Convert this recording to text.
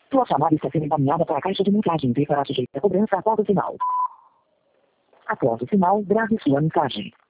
Sua chamada está sendo encaminhada para a caixa de mensagem e será sujeita a cobrança após o sinal. Após o sinal, grave sua mensagem.